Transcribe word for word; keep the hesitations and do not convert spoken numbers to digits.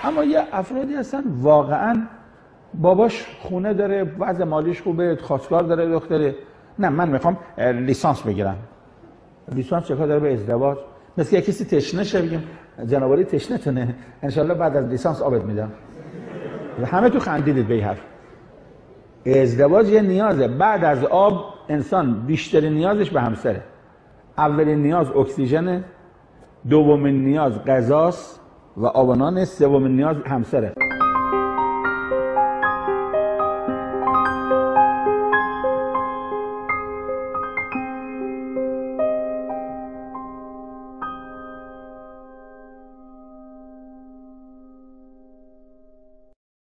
اما یه افرادی هستن واقعا باباش خونه داره، وضع مالیش خوبه، خواستگار داره، دختره، نه من میخوام لیسانس بگیرم. لیسانس چه کار داره به ازدواج؟ مثل یه کسی تشنه شه بگیم جنابالی تشنه تونه انشالله بعد از لیسانس آبت میدم. همه تو خندیدید به این حرف. ازدواج یه نیازه. بعد از آب انسان بیشترین نیازش به همسره. اولین نیاز اکسیژن، دومین نیاز غذاست و آب و نان، سومین نیاز همسره.